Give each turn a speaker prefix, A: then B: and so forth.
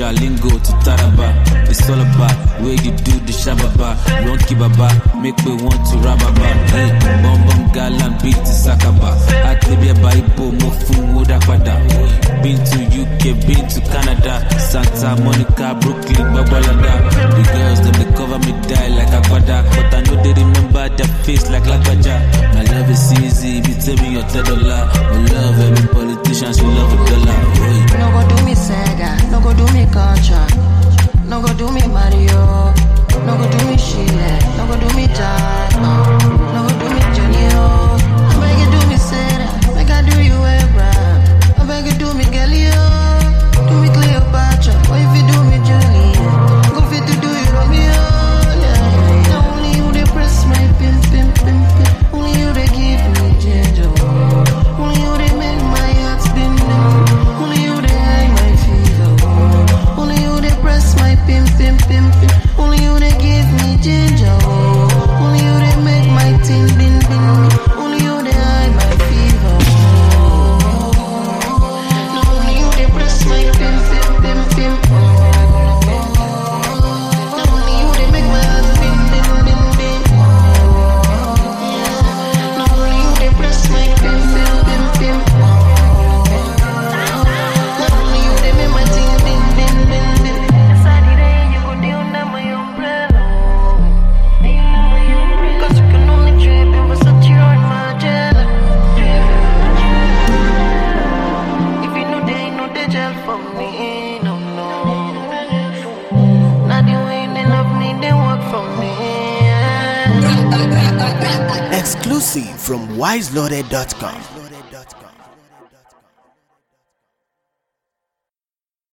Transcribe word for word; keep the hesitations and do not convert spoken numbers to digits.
A: Jalingo to Taraba. It's all about where you do the shababa. Ronki baba, make me want to rababa. Hey, bum bum galan beat to Sakaba. Atibia baipo mofu moda pada. Been to U K, been to Canada, Santa Monica, Brooklyn, Babalada. The girls them they cover me die like a quada, but I know they remember their face like Lagbaja. My love is easy, be tell me your ten dollar. We love every politicians, we love a dollar. Hey.
B: No go do me Sega, no go do me Contra, no go do me Mario, no go do me Chile, no go do me Jack, no go do me Junior. I beg you do me Seda, make I do you Abraham. I beg you do me Galileo, do me Cleopatra, or if you do me Julie, go fit to do you Romeo. Yeah. Now only you they press my pim pim pim pim, only you they give me ginger, only you they make my heart spin, only you they high my fever, only you they press my pim pim pim pim, only you they give me ginger, only you they make my tin bin bin, only you they high my fever. No, only you they press my pim pim pim pim. No, only you they make my heart spin bin bin bin. No, only you they press my pim pim pim pim. No, only you they make my ting bin bin bin bin. Inside the rain you go down under my umbrella. Cause you can only trip in Versace or Margiela. If you know they ain't no they gel for me, no no. Not the way they love me, they work for me.
C: Exclusive from wise loaded dot com.